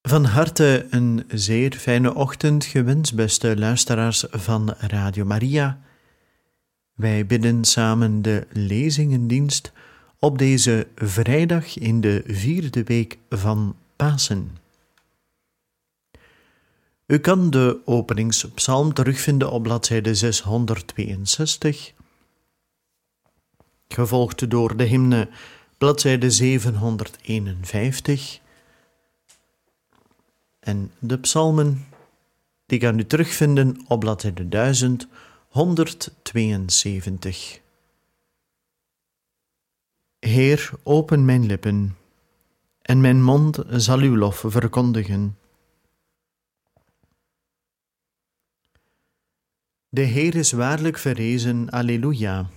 Van harte een zeer fijne ochtend gewenst, beste luisteraars van Radio Maria. Wij bidden samen de lezingendienst op deze vrijdag in de 4e week van Pasen. U kan de openingspsalm terugvinden op bladzijde 662, gevolgd door de hymne bladzijde 751. En de psalmen, die kan u terugvinden op bladzijde 1172. Heer, open mijn lippen, en mijn mond zal uw lof verkondigen. De Heer is waarlijk verrezen, alleluia.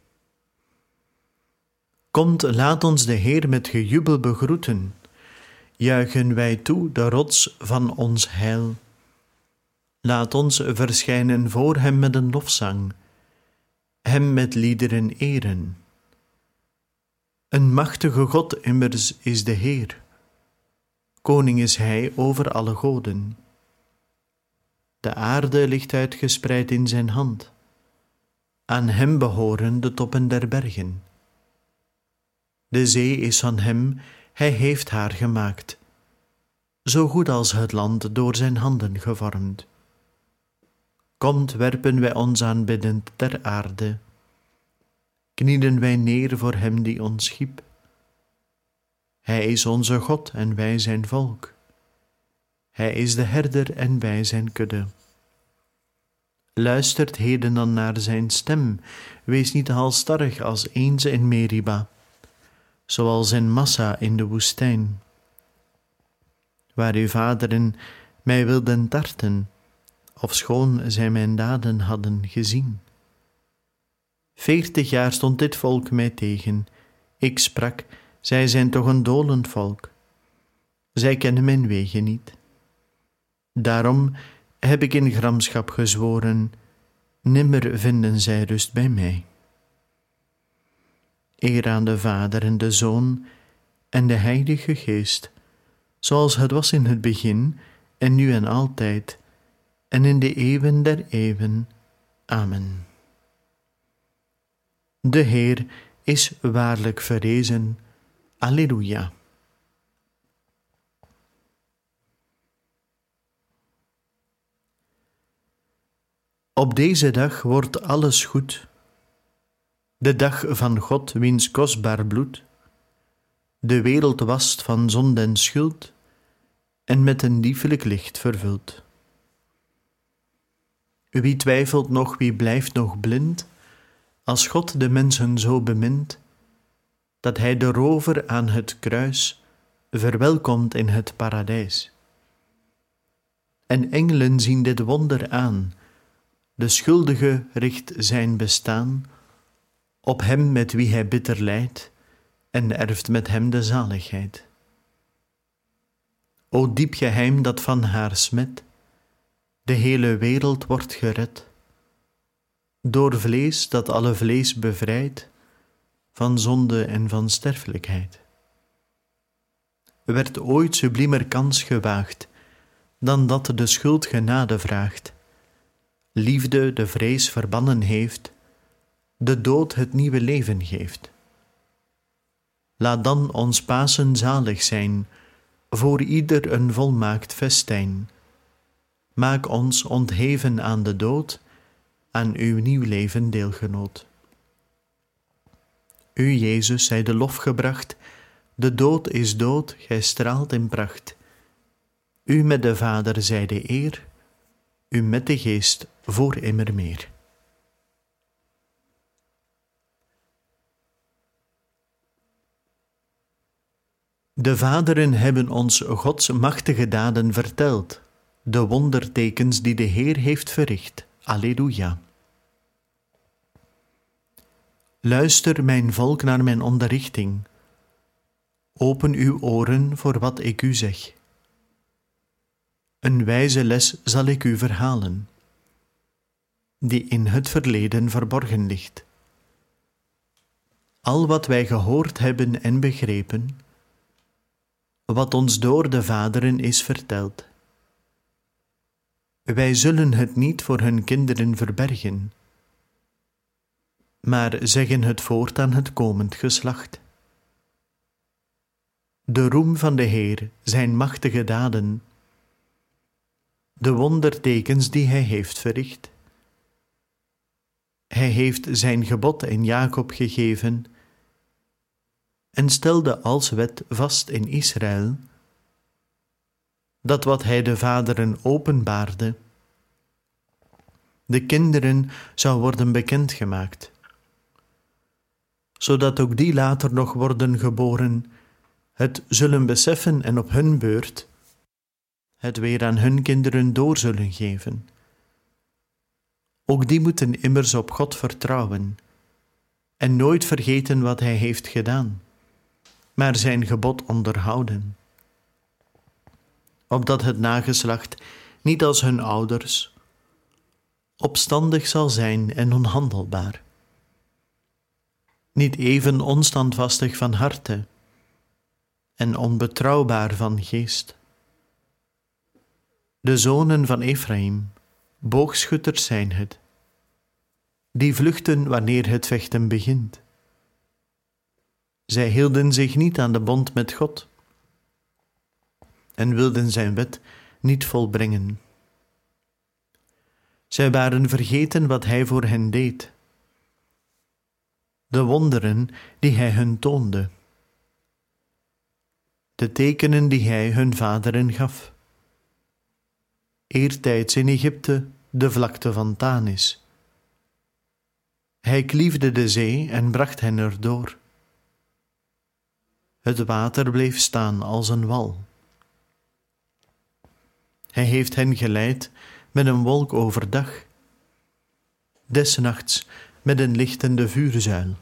Komt, laat ons de Heer met gejubel begroeten. Juichen wij toe de rots van ons heil. Laat ons verschijnen voor hem met een lofzang, hem met liederen eren. Een machtige God immers is de Heer, koning is hij over alle goden. De aarde ligt uitgespreid in zijn hand, aan hem behoren de toppen der bergen. De zee is van hem, hij heeft haar gemaakt, zo goed als het land door zijn handen gevormd. Komt, werpen wij ons aanbiddend ter aarde, knielen wij neer voor hem die ons schiep. Hij is onze God en wij zijn volk. Hij is de herder en wij zijn kudde. Luistert heden dan naar zijn stem, wees niet halsstarrig als eens in Meriba, zoals in Massa in de woestijn, waar uw vaderen mij wilden tarten, ofschoon zij mijn daden hadden gezien. 40 jaar stond dit volk mij tegen. Ik sprak, zij zijn toch een dolend volk. Zij kennen mijn wegen niet. Daarom heb ik in gramschap gezworen, nimmer vinden zij rust bij mij. Eer aan de Vader en de Zoon en de Heilige Geest, zoals het was in het begin en nu en altijd, en in de eeuwen der eeuwen. Amen. De Heer is waarlijk verrezen. Alleluia. Op deze dag wordt alles goed. De dag van God, wiens kostbaar bloed de wereld wast van zonde en schuld en met een liefelijk licht vervult. Wie twijfelt nog, wie blijft nog blind, als God de mensen zo bemint, dat hij de rover aan het kruis verwelkomt in het paradijs. En engelen zien dit wonder aan, de schuldige richt zijn bestaan op hem met wie hij bitter lijdt en erft met hem de zaligheid. O diep geheim dat van haar smet, de hele wereld wordt gered, door vlees dat alle vlees bevrijdt, van zonde en van sterfelijkheid. Werd ooit subliemer kans gewaagd, dan dat de schuld genade vraagt, liefde de vrees verbannen heeft, de dood het nieuwe leven geeft. Laat dan ons Pasen zalig zijn, voor ieder een volmaakt festijn. Maak ons ontheven aan de dood, aan uw nieuw leven deelgenoot. U, Jezus, zij de lof gebracht, de dood is dood, gij straalt in pracht. U met de Vader zij de eer, u met de Geest voor immer meer. De vaderen hebben ons Gods machtige daden verteld, de wondertekens die de Heer heeft verricht. Alleluia. Luister, mijn volk, naar mijn onderrichting. Open uw oren voor wat ik u zeg. Een wijze les zal ik u verhalen, die in het verleden verborgen ligt. Al wat wij gehoord hebben en begrepen, wat ons door de vaderen is verteld. Wij zullen het niet voor hun kinderen verbergen, maar zeggen het voort aan het komend geslacht. De roem van de Heer, zijn machtige daden, de wondertekens die hij heeft verricht. Hij heeft zijn gebod in Jacob gegeven en stelde als wet vast in Israël, dat wat hij de vaderen openbaarde, de kinderen zou worden bekendgemaakt, zodat ook die later nog worden geboren, het zullen beseffen en op hun beurt het weer aan hun kinderen door zullen geven. Ook die moeten immers op God vertrouwen en nooit vergeten wat hij heeft gedaan, maar zijn gebod onderhouden, opdat het nageslacht niet als hun ouders opstandig zal zijn en onhandelbaar, niet even onstandvastig van harte en onbetrouwbaar van geest. De zonen van Ephraim, boogschutters zijn het, die vluchten wanneer het vechten begint. Zij hielden zich niet aan de bond met God en wilden zijn wet niet volbrengen. Zij waren vergeten wat hij voor hen deed, de wonderen die hij hun toonde, de tekenen die hij hun vaderen gaf. Eertijds in Egypte de vlakte van Tanis. Hij kliefde de zee en bracht hen erdoor. Het water bleef staan als een wal. Hij heeft hen geleid met een wolk overdag, des nachts met een lichtende vuurzuil.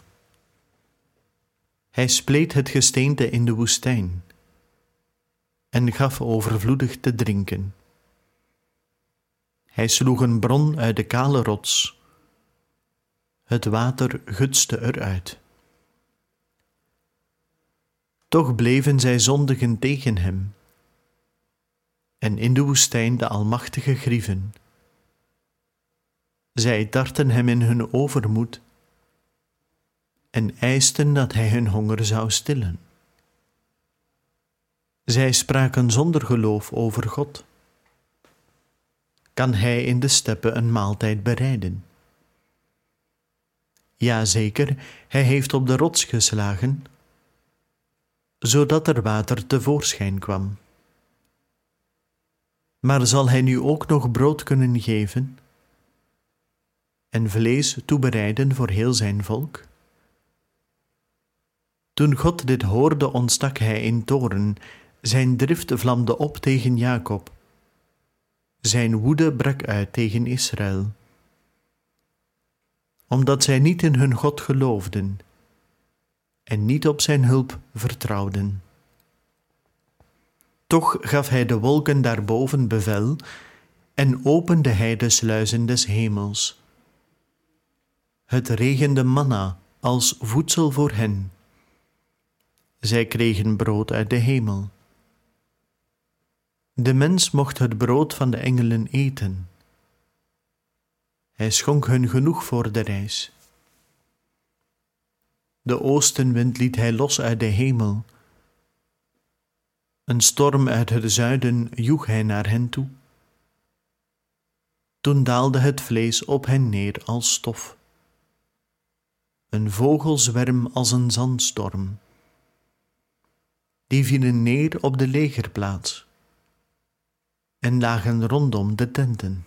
Hij spleet het gesteente in de woestijn en gaf overvloedig te drinken. Hij sloeg een bron uit de kale rots. Het water gutste eruit. Toch bleven zij zondigen tegen hem en in de woestijn de Almachtige grieven. Zij tartten hem in hun overmoed en eisten dat hij hun honger zou stillen. Zij spraken zonder geloof over God. Kan hij in de steppen een maaltijd bereiden? Ja, zeker, hij heeft op de rots geslagen, zodat er water tevoorschijn kwam. Maar zal hij nu ook nog brood kunnen geven en vlees toebereiden voor heel zijn volk? Toen God dit hoorde, ontstak hij in toorn, zijn drift vlamde op tegen Jacob. Zijn woede brak uit tegen Israël, omdat zij niet in hun God geloofden en niet op zijn hulp vertrouwden. Toch gaf hij de wolken daarboven bevel en opende hij de sluizen des hemels. Het regende manna als voedsel voor hen. Zij kregen brood uit de hemel. De mens mocht het brood van de engelen eten. Hij schonk hun genoeg voor de reis. De oostenwind liet hij los uit de hemel. Een storm uit het zuiden joeg hij naar hen toe. Toen daalde het vlees op hen neer als stof. Een vogelzwerm als een zandstorm. Die vielen neer op de legerplaats en lagen rondom de tenten.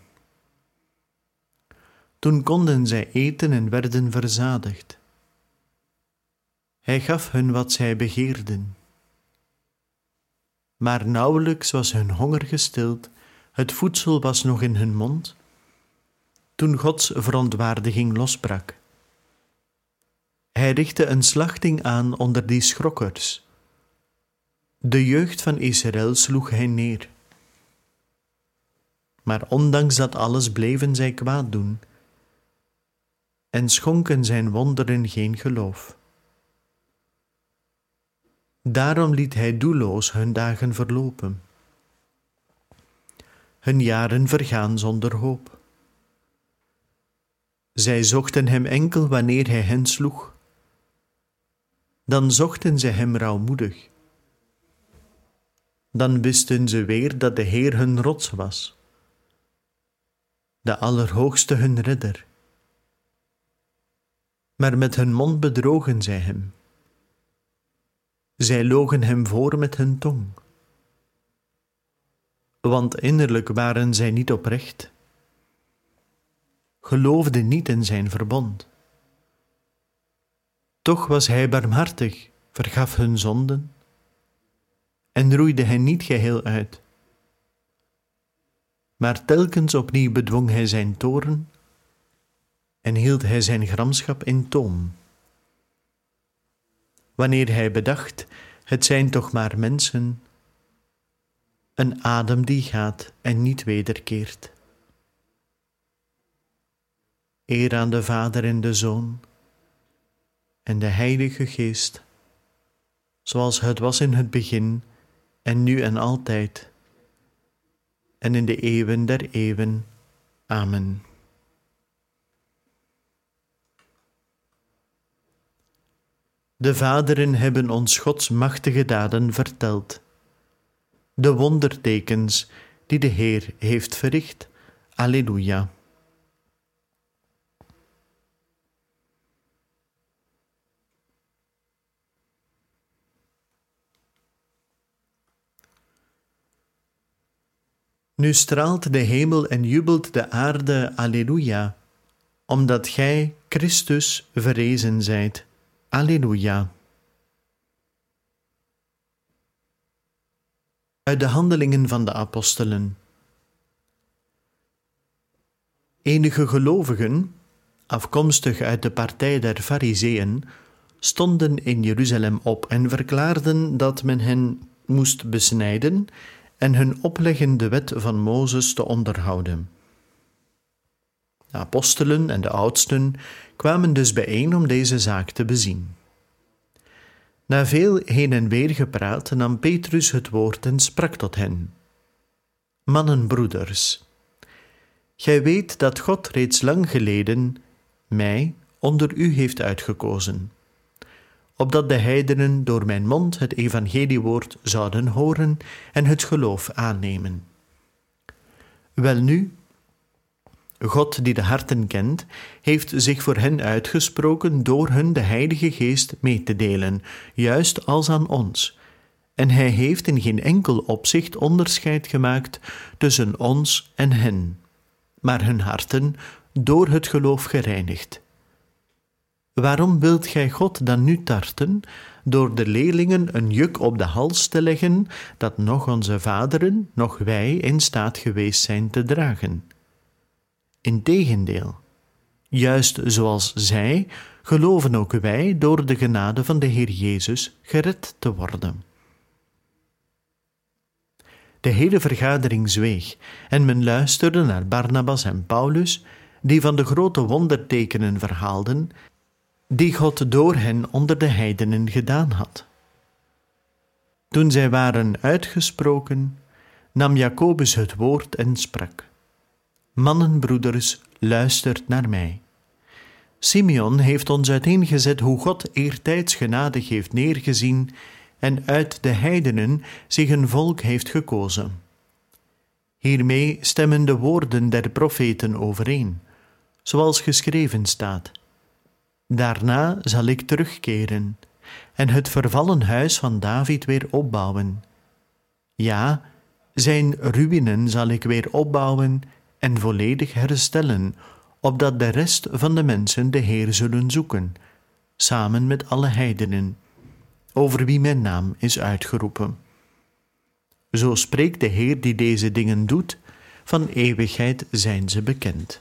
Toen konden zij eten en werden verzadigd. Hij gaf hun wat zij begeerden. Maar nauwelijks was hun honger gestild, het voedsel was nog in hun mond, toen Gods verontwaardiging losbrak. Hij richtte een slachting aan onder die schrokkers. De jeugd van Israël sloeg hij neer. Maar ondanks dat alles bleven zij kwaad doen en schonken zijn wonderen geen geloof. Daarom liet hij doelloos hun dagen verlopen. Hun jaren vergaan zonder hoop. Zij zochten hem enkel wanneer hij hen sloeg. Dan zochten zij hem rouwmoedig. Dan wisten ze weer dat de Heer hun rots was, de Allerhoogste hun redder. Maar met hun mond bedrogen zij hem. Zij logen hem voor met hun tong. Want innerlijk waren zij niet oprecht, geloofden niet in zijn verbond. Toch was hij barmhartig, vergaf hun zonden en roeide hen niet geheel uit. Maar telkens opnieuw bedwong hij zijn toorn en hield hij zijn gramschap in toom. Wanneer hij bedacht, het zijn toch maar mensen, een adem die gaat en niet wederkeert. Eer aan de Vader en de Zoon en de Heilige Geest, zoals het was in het begin en nu en altijd, en in de eeuwen der eeuwen. Amen. De vaderen hebben ons Gods machtige daden verteld, de wondertekens die de Heer heeft verricht. Alleluia. Nu straalt de hemel en jubelt de aarde, alleluia, omdat gij, Christus, verrezen zijt. Alleluia. Uit de Handelingen van de Apostelen. Enige gelovigen, afkomstig uit de partij der Farizeeën, stonden in Jeruzalem op en verklaarden dat men hen moest besnijden en hun opleggen de wet van Mozes te onderhouden. De apostelen en de oudsten kwamen dus bijeen om deze zaak te bezien. Na veel heen en weer gepraat nam Petrus het woord en sprak tot hen. Mannen, broeders, gij weet dat God reeds lang geleden mij onder u heeft uitgekozen, opdat de heidenen door mijn mond het evangeliewoord zouden horen en het geloof aannemen. Welnu, God die de harten kent, heeft zich voor hen uitgesproken door hun de Heilige Geest mee te delen, juist als aan ons. En hij heeft in geen enkel opzicht onderscheid gemaakt tussen ons en hen, maar hun harten door het geloof gereinigd. Waarom wilt gij God dan nu tarten, door de leerlingen een juk op de hals te leggen, dat nog onze vaderen, nog wij in staat geweest zijn te dragen? Integendeel, juist zoals zij, geloven ook wij door de genade van de Heer Jezus gered te worden. De hele vergadering zweeg en men luisterde naar Barnabas en Paulus, die van de grote wondertekenen verhaalden, die God door hen onder de heidenen gedaan had. Toen zij waren uitgesproken, nam Jacobus het woord en sprak. Mannen, broeders, luistert naar mij. Simeon heeft ons uiteengezet hoe God eertijds genadig heeft neergezien en uit de heidenen zich een volk heeft gekozen. Hiermee stemmen de woorden der profeten overeen, zoals geschreven staat. Daarna zal ik terugkeren en het vervallen huis van David weer opbouwen. Ja, zijn ruïnen zal ik weer opbouwen en volledig herstellen, opdat de rest van de mensen de Heer zullen zoeken, samen met alle heidenen, over wie mijn naam is uitgeroepen. Zo spreekt de Heer die deze dingen doet, van eeuwigheid zijn ze bekend.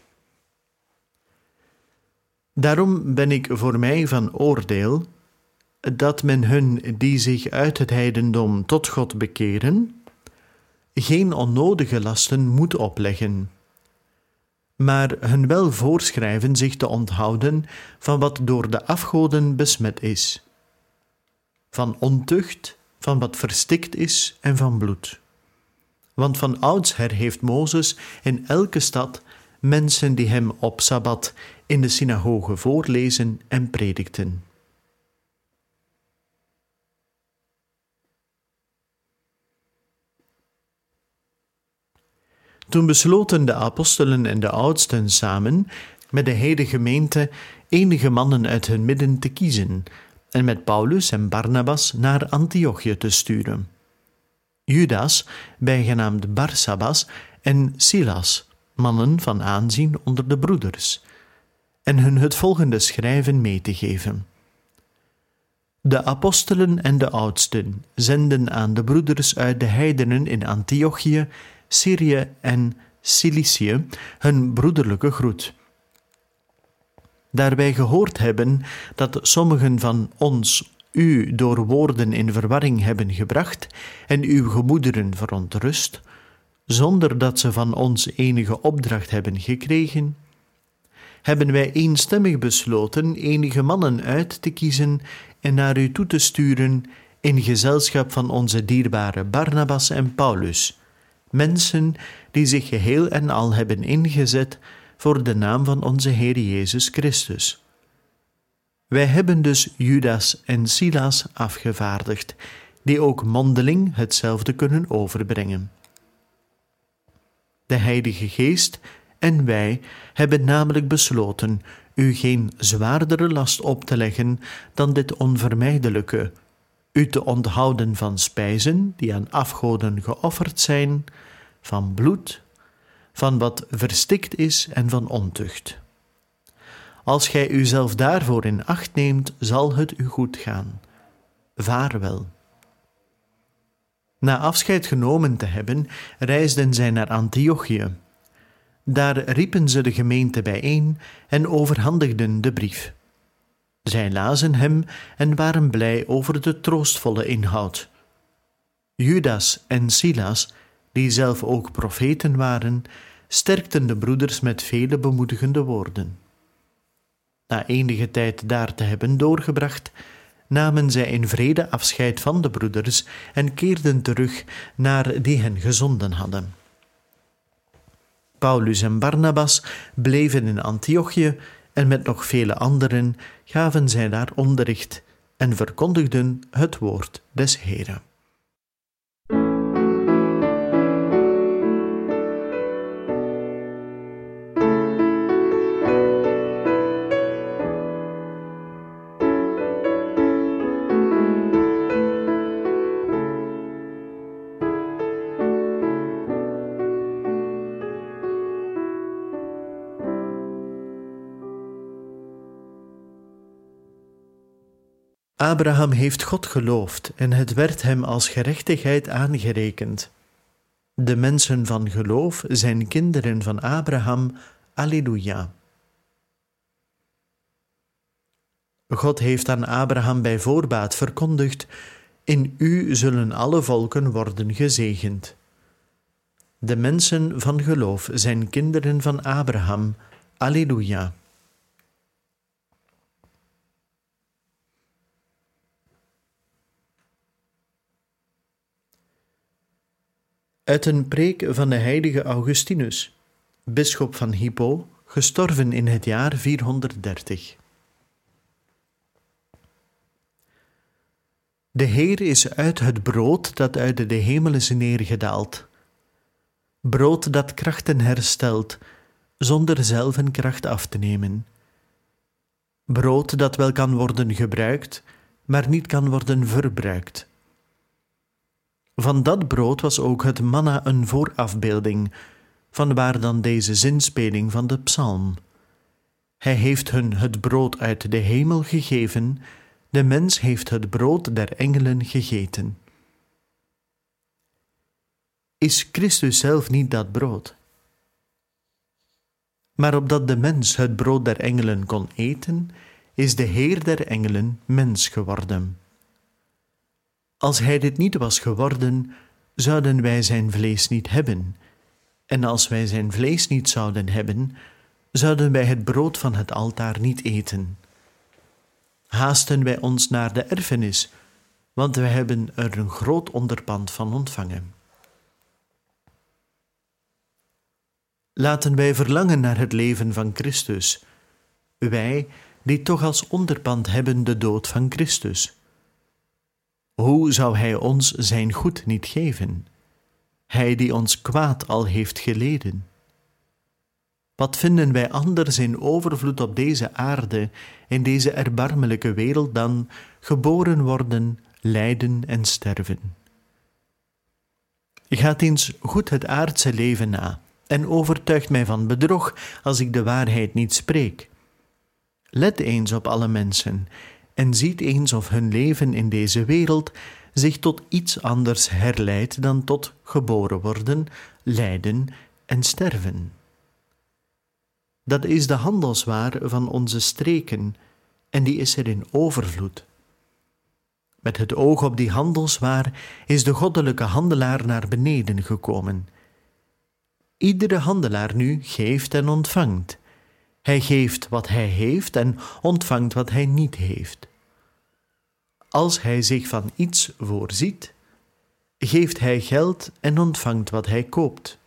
Daarom ben ik voor mij van oordeel dat men hun die zich uit het heidendom tot God bekeren, geen onnodige lasten moet opleggen, maar hun wel voorschrijven zich te onthouden van wat door de afgoden besmet is. van ontucht, van wat verstikt is en van bloed. Want van oudsher heeft Mozes in elke stad mensen die hem op Sabbat in de synagoge voorlezen en predikten. Toen besloten de apostelen en de oudsten samen met de hele gemeente enige mannen uit hun midden te kiezen en met Paulus en Barnabas naar Antiochië te sturen. Judas, bijgenaamd Barsabbas, en Silas, mannen van aanzien onder de broeders, en hun het volgende schrijven mee te geven. De apostelen en de oudsten zenden aan de broeders uit de heidenen in Antiochië, Syrië en Cilicië hun broederlijke groet. Daar wij gehoord hebben dat sommigen van ons u door woorden in verwarring hebben gebracht en uw gemoederen verontrust, zonder dat ze van ons enige opdracht hebben gekregen, hebben wij eenstemmig besloten enige mannen uit te kiezen en naar u toe te sturen in gezelschap van onze dierbare Barnabas en Paulus, mensen die zich geheel en al hebben ingezet voor de naam van onze Heer Jezus Christus. Wij hebben dus Judas en Silas afgevaardigd, die ook mondeling hetzelfde kunnen overbrengen. De Heilige Geest en wij hebben namelijk besloten u geen zwaardere last op te leggen dan dit onvermijdelijke, u te onthouden van spijzen die aan afgoden geofferd zijn, van bloed, van wat verstikt is en van ontucht. Als gij uzelf daarvoor in acht neemt, zal het u goed gaan. Vaarwel. Na afscheid genomen te hebben, reisden zij naar Antiochië. Daar riepen ze de gemeente bijeen en overhandigden de brief. Zij lazen hem en waren blij over de troostvolle inhoud. Judas en Silas, die zelf ook profeten waren, sterkten de broeders met vele bemoedigende woorden. Na enige tijd daar te hebben doorgebracht, namen zij in vrede afscheid van de broeders en keerden terug naar die hen gezonden hadden. Paulus en Barnabas bleven in Antiochië en met nog vele anderen gaven zij daar onderricht en verkondigden het woord des Heren. Abraham heeft God geloofd en het werd hem als gerechtigheid aangerekend. De mensen van geloof zijn kinderen van Abraham. Alleluia. God heeft aan Abraham bij voorbaat verkondigd: in u zullen alle volken worden gezegend. De mensen van geloof zijn kinderen van Abraham. Alleluia. Uit een preek van de heilige Augustinus, bisschop van Hippo, gestorven in het jaar 430. De Heer is uit het brood dat uit de hemel is neergedaald. Brood dat krachten herstelt, zonder zelf een kracht af te nemen. Brood dat wel kan worden gebruikt, maar niet kan worden verbruikt. Van dat brood was ook het manna een voorafbeelding, vanwaar dan deze zinspeling van de psalm. Hij heeft hun het brood uit de hemel gegeven, de mens heeft het brood der engelen gegeten. Is Christus zelf niet dat brood? Maar opdat de mens het brood der engelen kon eten, is de Heer der engelen mens geworden. Als hij dit niet was geworden, zouden wij zijn vlees niet hebben. En als wij zijn vlees niet zouden hebben, zouden wij het brood van het altaar niet eten. Haasten wij ons naar de erfenis, want we hebben er een groot onderpand van ontvangen. Laten wij verlangen naar het leven van Christus, wij die toch als onderpand hebben de dood van Christus. Hoe zou Hij ons zijn goed niet geven, Hij die ons kwaad al heeft geleden? Wat vinden wij anders in overvloed op deze aarde, in deze erbarmelijke wereld, dan geboren worden, lijden en sterven? Gaat eens goed het aardse leven na en overtuigt mij van bedrog als ik de waarheid niet spreek. Let eens op alle mensen en ziet eens of hun leven in deze wereld zich tot iets anders herleidt dan tot geboren worden, lijden en sterven. Dat is de handelswaar van onze streken en die is er in overvloed. Met het oog op die handelswaar is de goddelijke handelaar naar beneden gekomen. Iedere handelaar nu geeft en ontvangt. Hij geeft wat hij heeft en ontvangt wat hij niet heeft. Als hij zich van iets voorziet, geeft hij geld en ontvangt wat hij koopt.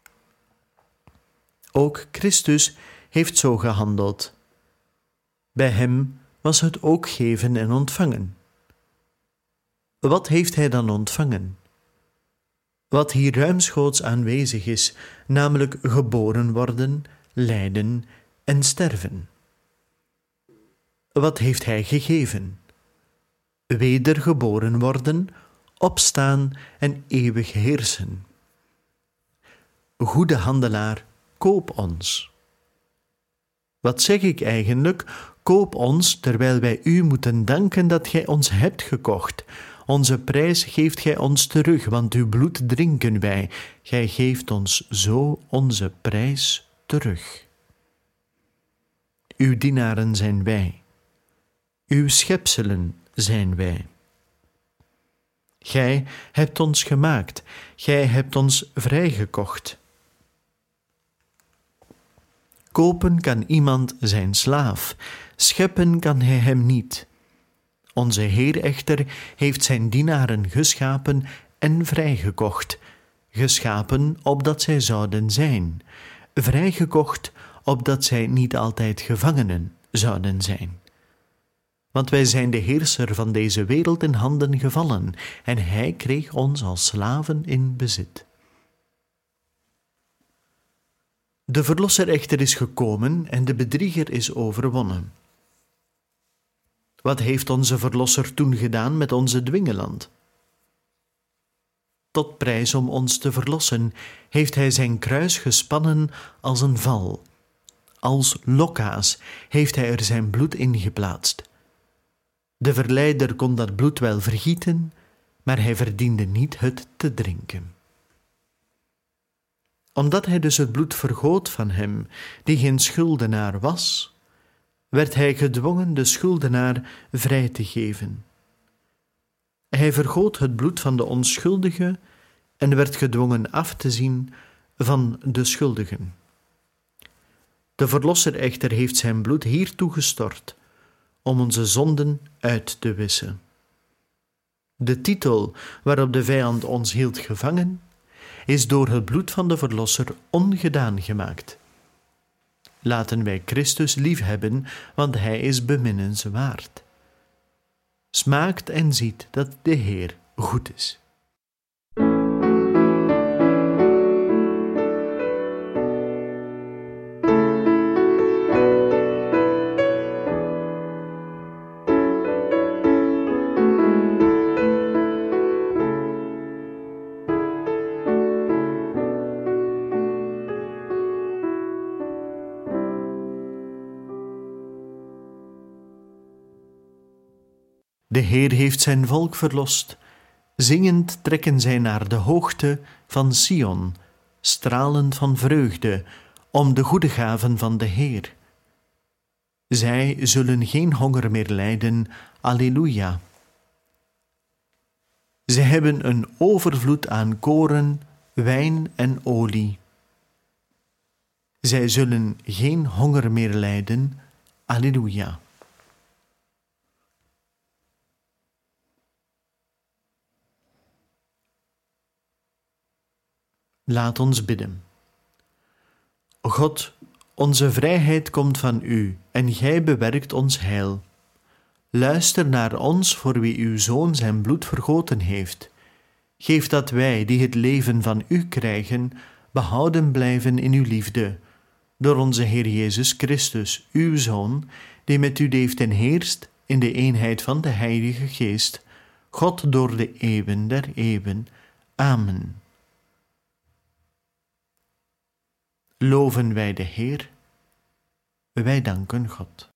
Ook Christus heeft zo gehandeld. Bij hem was het ook geven en ontvangen. Wat heeft hij dan ontvangen? Wat hier ruimschoots aanwezig is, namelijk geboren worden, lijden en sterven. Wat heeft hij gegeven? Wedergeboren worden, opstaan en eeuwig heersen. Goede handelaar, koop ons. Wat zeg ik eigenlijk? Koop ons, terwijl wij u moeten danken dat gij ons hebt gekocht. Onze prijs geeft gij ons terug, want uw bloed drinken wij. Gij geeft ons zo onze prijs terug. Uw dienaren zijn wij. Uw schepselen zijn wij. Gij hebt ons gemaakt. Gij hebt ons vrijgekocht. Kopen kan iemand zijn slaaf, scheppen kan hij hem niet. Onze Heer echter heeft zijn dienaren geschapen en vrijgekocht, geschapen opdat zij zouden zijn, vrijgekocht opdat zij niet altijd gevangenen zouden zijn. Want wij zijn de heerser van deze wereld in handen gevallen, en hij kreeg ons als slaven in bezit. De Verlosser echter is gekomen en de bedrieger is overwonnen. Wat heeft onze Verlosser toen gedaan met onze dwingeland? Tot prijs om ons te verlossen heeft hij zijn kruis gespannen als een val. Als lokaas heeft hij er zijn bloed in geplaatst. De verleider kon dat bloed wel vergieten, maar hij verdiende niet het te drinken. Omdat hij dus het bloed vergoot van hem, die geen schuldenaar was, werd hij gedwongen de schuldenaar vrij te geven. Hij vergoot het bloed van de onschuldige en werd gedwongen af te zien van de schuldigen. De Verlosser echter heeft zijn bloed hiertoe gestort, om onze zonden uit te wissen. De titel waarop de vijand ons hield gevangen, is door het bloed van de Verlosser ongedaan gemaakt. Laten wij Christus liefhebben, want hij is beminnenswaard. Smaakt en ziet dat de Heer goed is. De Heer heeft zijn volk verlost. Zingend trekken zij naar de hoogte van Sion, stralend van vreugde, om de goede gaven van de Heer. Zij zullen geen honger meer lijden, alleluia. Zij hebben een overvloed aan koren, wijn en olie. Zij zullen geen honger meer lijden, alleluia. Laat ons bidden. God, onze vrijheid komt van U en Gij bewerkt ons heil. Luister naar ons voor wie Uw Zoon zijn bloed vergoten heeft. Geef dat wij, die het leven van U krijgen, behouden blijven in Uw liefde. Door onze Heer Jezus Christus, Uw Zoon, die met U leeft en heerst in de eenheid van de Heilige Geest, God door de eeuwen der eeuwen. Amen. Loven wij de Heer, wij danken God.